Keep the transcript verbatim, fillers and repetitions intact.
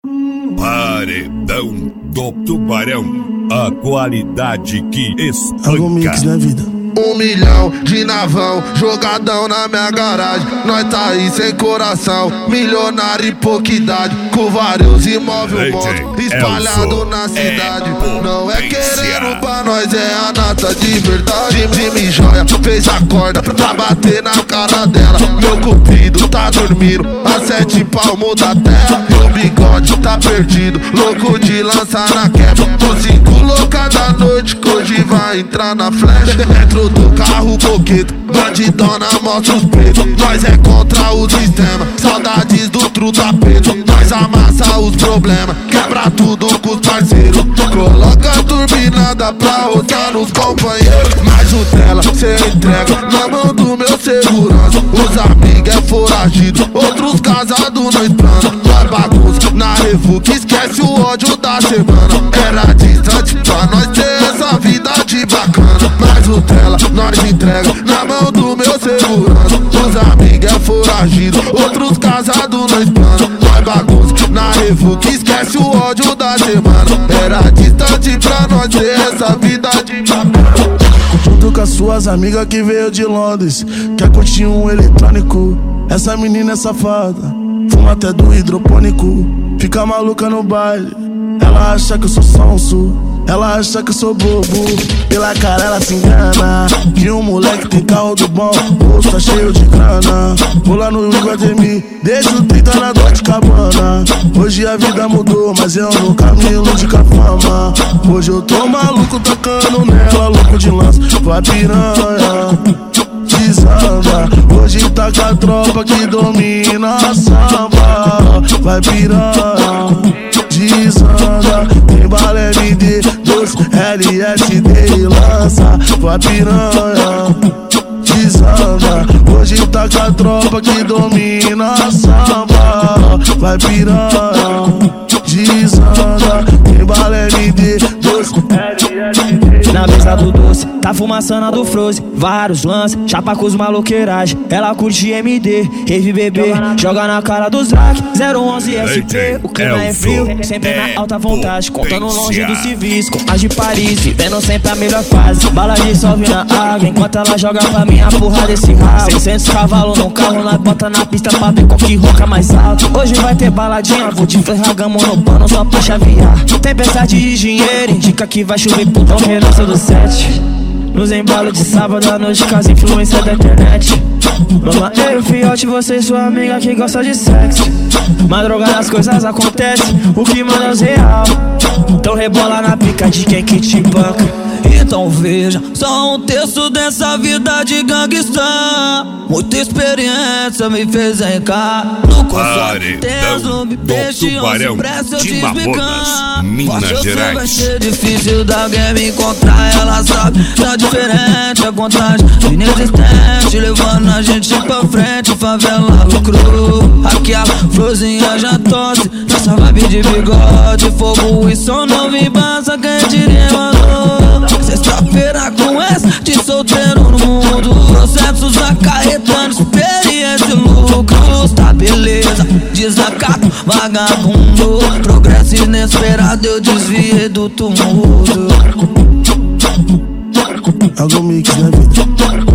Paredão do Tubarão, a qualidade que espanca. Algo mix na vida. Um milhão de navão, jogadão na minha garagem. Nós tá aí sem coração, milionário e pouca idade, com vários imóveis monstros espalhado na cidade. Não é querendo pra nós, é a nata de verdade. Jimmy Joia fez a corda pra bater na cara dela. Meu cupido tá dormindo a sete palmos da terra. Meu bigode tá perdido, louco de lançar na quebra. Tô cinco louca da noite, que hoje vai entrar na flecha. Dentro do carro coqueto, bandidona mostra os peitos. Nós é contra o sistema, saudades do truta preto. Nós amassa os problemas, quebra tudo com os parceiros. Coloca a turbinada pra rodar nos companheiros. Mas o tela cê entrega na mão do meu segurança. Os amigos é foragido, outros casados não explana. Nós bagunça na revu que esquece o ódio da semana. Era distante pra nós ter essa vida de bacana. Mas o tela nós entrega na mão do meu segurança. Os amigos é foragido, outros casados não explana. Nós bagunça na revu que esquece o ódio da semana. Era distante pra nós ter essa vida de bacana. Junto com as suas amigas que veio de Londres, quer curtir um eletrônico. Essa menina é safada, fuma até do hidropônico. Fica maluca no baile, ela acha que eu sou sonso, ela acha que eu sou bobo. Pela cara ela se engana, que um moleque tem carro do bom, bolso tá cheio de grana. Vou lá no Iguatemi, deixo trinta na dor de cabana. Hoje a vida mudou, mas eu nunca me ilude com a fama. Hoje eu tô maluco tocando nela, louco de lança, vai piranha, desanda. Hoje tá com a tropa que domina a samba. Vai piranha, desanda. Tem bala M D, dois L S D e lança. Vai piranha, desanda. Hoje tá com a tropa que domina a samba. Vai piranha, desanda. Tem bala M D, dois L S D. Na mesa do doce, tá fumaçando a do Frozen. Vários lances, chapa com os maloqueiragem. Ela curte M D, rave bebê, joga na cara dos drag. zero onze S P, o clima é frio, sempre na alta vontade, contando longe dos civis, com as de Paris, vivendo sempre a melhor fase. Bala dissolve na água, enquanto ela joga pra mim a porra desse rabo. seiscentos cavalos no carro, nós bota na pista pra ver qual que roca mais alto. Hoje vai ter baladinha, vou te ferrar gamo no pano só pra chavear. Tempestade de dinheiro, indica que vai chover putão, renasce do sete. Nos embalos de sábado à noite, com as influências da internet. Mama, eu, fiote, você e sua amiga que gosta de sexo. Madrugada as coisas acontecem, o que manda é os real. Então rebola na pica de quem que te banca. Então veja, só um terço dessa vida de gangsta. Muita experiência me fez encar no console. Teslo, me peixe, onze pressa eu te explicar. Minas Gerais. Vai ser difícil de alguém me encontrar. Ela sabe, tá diferente, a contagem inexistente, levando a gente pra frente. Favela lucrou, aqui a florzinha já tosse. Nossa vibe de bigode, fogo e som não me basta. Quem diria, mano? Sexta-feira com essa de solteiro no mundo. Processos acarretando experiência e lucros. Tá beleza, desacato, vagabundo. Progresso inesperado, eu desviei do tumulto. Algo mix na vida.